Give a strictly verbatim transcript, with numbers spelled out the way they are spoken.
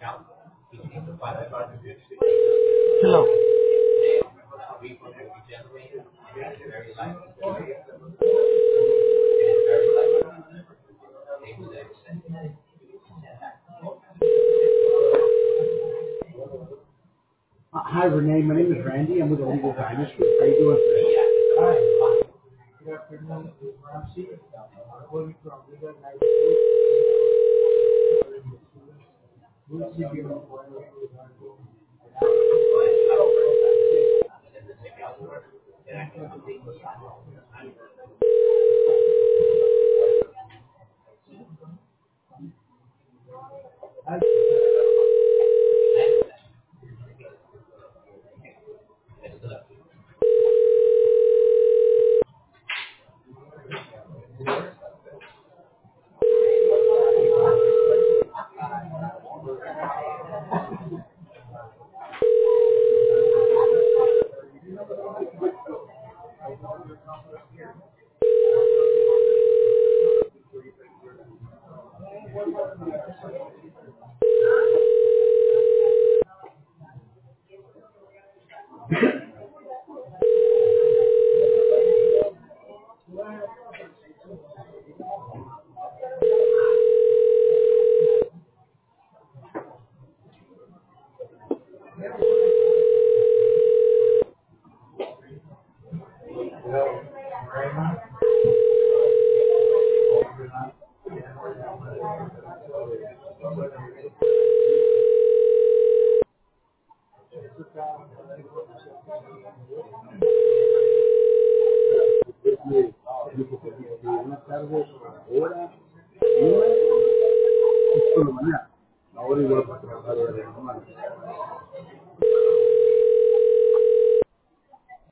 Hello. Uh, Hi, Renee. My name is Randy. I'm with the Legal Finance Group. How are you doing today? Good afternoon, Ramsey. I'm calling from Legal Finance Group. We'll see you on buenas tardes, ahora, una, esto lo mañana. Ahora igual para trabajar de la semana.